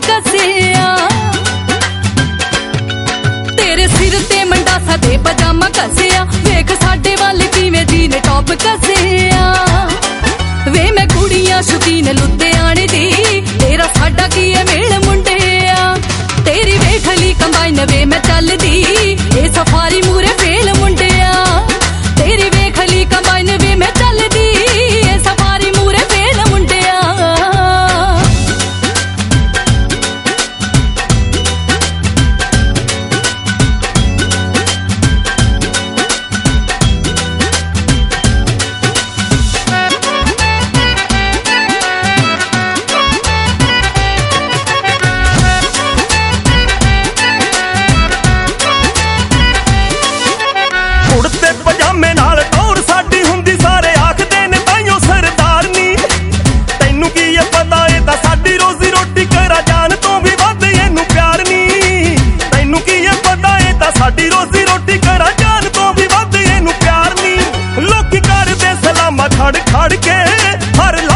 कसिया तेरे सिर ते मंडासा ते पजामा कसिया वेख साडे वाले किवें जी ने टॉप कसिया वे मैं कुड़ियां शौकीन लुधियाने दी तेरा साडा की है मेल मुंडिया तेरी वेखली कंबाइन वे मैं चलदी ए सफारी मूरे फेल मुंडिया तेरी वेखली कंबाइन वे मैं चलदी ए सफारी मूरे फेल मुंडिया खड़ खड़ के हर